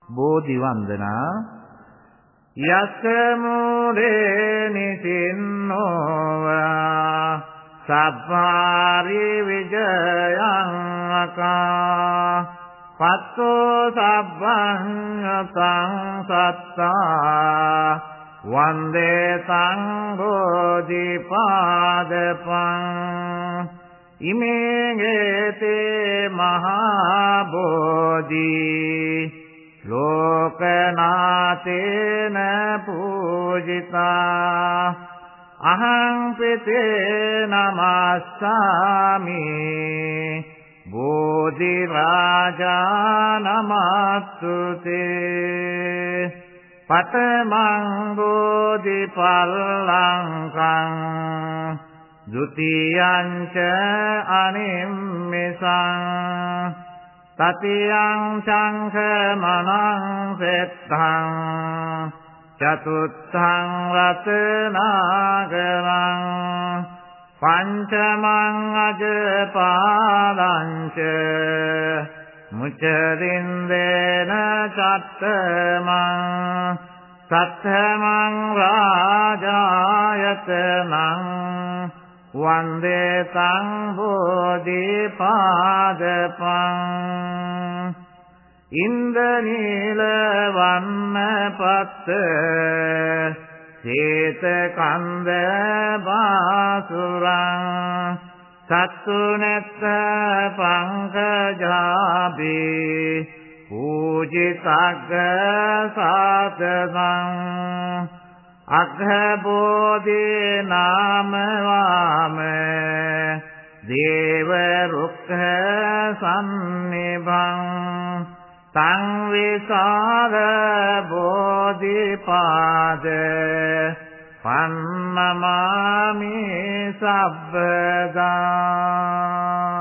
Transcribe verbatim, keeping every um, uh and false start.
බෝධි වන්දනා යස්ස මූලේ නිසින්නෝවා සබ්බාරි විජයං අකා පත්තෝ සබ්බං තං සත්තා වන්දේ තං බෝධිපාදපං ඉමේගේතේ මහා බෝධි ලෝකනාතේන පූජිතා අහං පිතේ නමස්සාමි බෝධි රාජා නමස්තුතේ පඨමං බෝධි පල්ලංකං ဒုတိယံ ච අනිම්මිසං තතියං සංඛමනං සෙත්තං චතුත්ථං රතනාගරං පංචමං අජපාලං ච මුචරින්දේන චත්තමං සත්තමං රාජායතනං වන්දේ තං බෝධිපාදපං ඉන්ද්‍රනීල වන්න පත්ත සේත කන්ද බාසුරං සත්තුනෙත්ත පංකජාබේ පූජිතග්ග සාතසං අග්ගබෝධි නාම වාම දේව රුක්ඛ සම්නිභං තං විසාල බෝධිපාද පන්නමාමි සබ්බදා